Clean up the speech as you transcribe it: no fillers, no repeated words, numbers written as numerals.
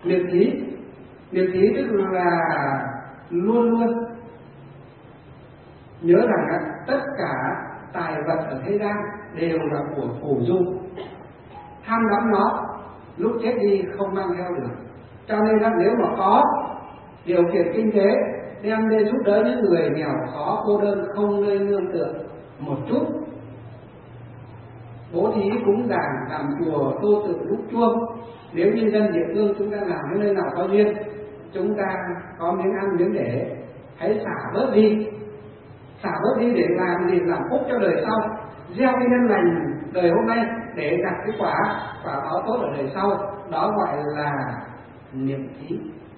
Niệm thí tức là luôn luôn nhớ rằng tất cả tài vật ở thế gian đều là của phù du, tham đắm nó lúc chết đi không mang theo được. Cho nên là nếu mà có điều kiện kinh tế đem lên giúp đỡ những người nghèo khó cô đơn không nơi nương tựa một chút, bố thí cúng dường làm chùa tu tự đúc chuông. Nếu như dân địa phương chúng ta làm cái nơi nào có duyên, chúng ta có miếng ăn miếng để, hãy xả bớt đi để làm gì? Làm phúc cho đời sau, gieo cái nhân lành đời hôm nay để đạt cái quả báo tốt ở đời sau. Đó gọi là niệm thí.